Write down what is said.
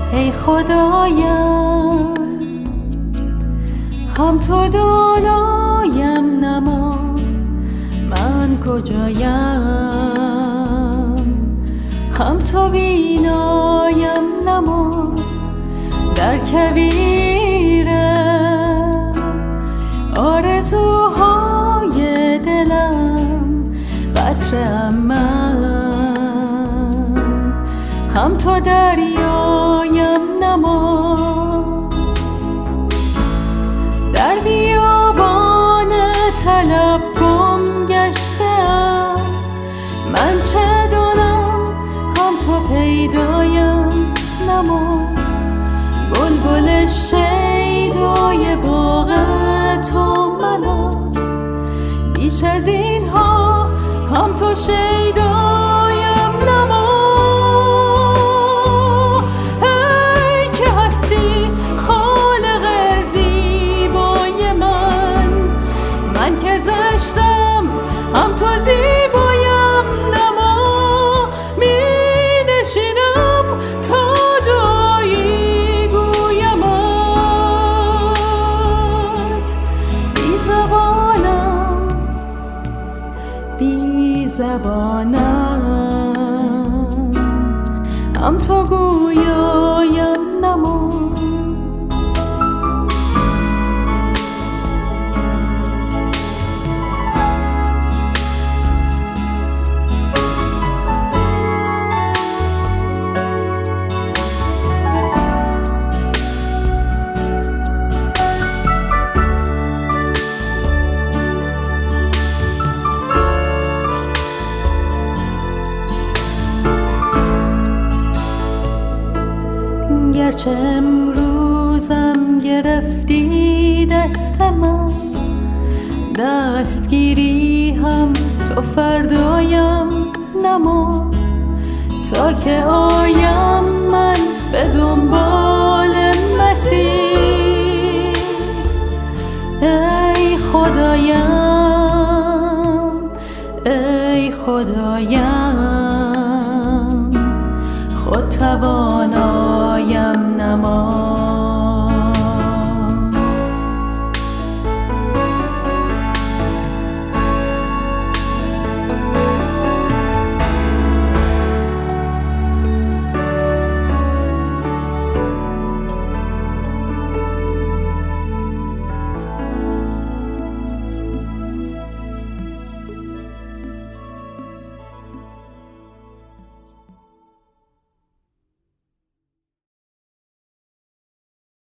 ای خدایم هم تو دانایم نما من کجایم، هم تو بینایم نما در کویر آرزوهای دلم قطره‌ام من، هم تو دریایم نما در بیابان طلب گم گشته‌ام من چه دانم، هم تو پیدایم نما بلبل شیدای باغ تو منم، بیش از اینها هم تو شیدایم نما ای که هستی خالق زیبای من، من که زشتم هم تو زیبایم نما می نشینم تا دعایی گویمت بی زبانم بی زبانم هم تو گویایم نما گرچه امروزم گرفتی دست من، دستگیری هم تو فردایم نما تا که آیم من به دنبال مسیح ای خدایم ای خدایم خود توانایم نما